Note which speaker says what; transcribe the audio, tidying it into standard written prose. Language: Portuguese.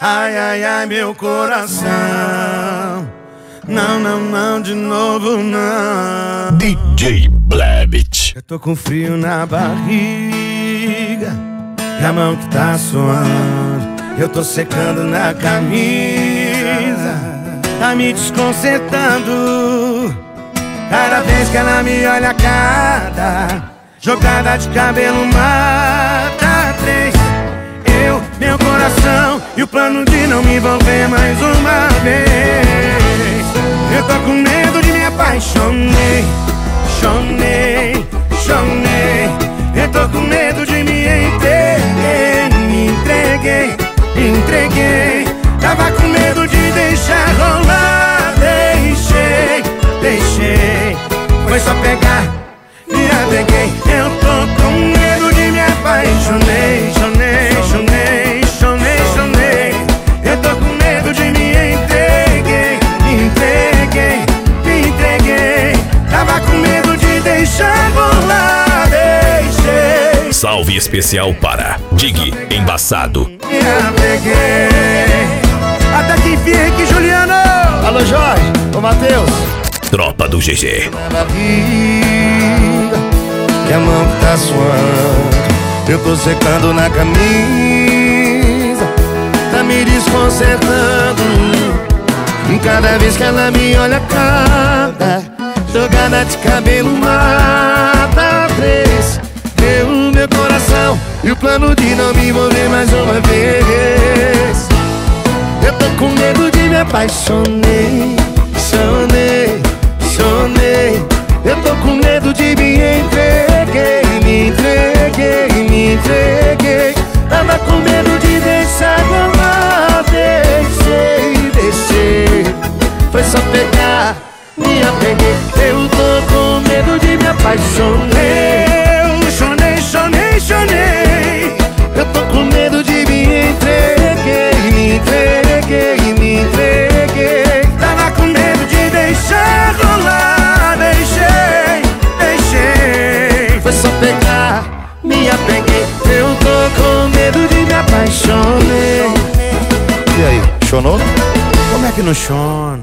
Speaker 1: Ai, ai, ai, meu coração. Não, não, não, de novo não.
Speaker 2: DJ Blebit.
Speaker 1: Eu tô com frio na barriga e a mão que tá suando. Eu tô secando na camisa, tá me desconcertando. Cada vez que ela me olha, cada jogada de cabelo mata três. Eu, meu coração e o plano de não me envolver mais uma vez. Eu tô com medo de me apaixonei, chonei, chonei. Eu tô com medo de me entreguei, me entreguei, me entreguei. Tava com medo de deixar rolar, deixei, deixei. Foi só pegar, me apeguei. Eu tô com medo de me apaixonei, chonei, chonei, chonei, chonei. Eu tô com medo de me entreguei, me entreguei, me entreguei. Tava com medo de deixar rolar, deixei.
Speaker 2: Salve especial para Dig Embaçado.
Speaker 1: Me apeguei. Até que enfim, Henrique Juliano.
Speaker 3: Alô Jorge, ô Matheus.
Speaker 2: Tropa do GG.
Speaker 1: Na barriga e a mão que tá suando. Eu tô secando na camisa, tá me desconcertando. Cada vez que ela me olha, cada jogada de cabelo mata três. Eu, meu coração e o plano de não me envolver mais uma vez. Eu tô com medo de me apaixonei, chonei, chonei. Eu tô com medo de me entreguei, me entreguei, me entreguei. Tava com medo de deixar rolar, deixei, deixei. Foi só pegar, me apeguei. Eu tô com medo de me apaixonei. Eu chonei, chonei, chonei. Eu tô com medo de me entreguei, me entreguei, me entreguei. Tava com medo de deixar rolar, deixei, deixei. Foi só pegar, me apeguei. Eu tô com medo de me apaixonei.
Speaker 3: E aí, chonou?
Speaker 1: Como é que não chona?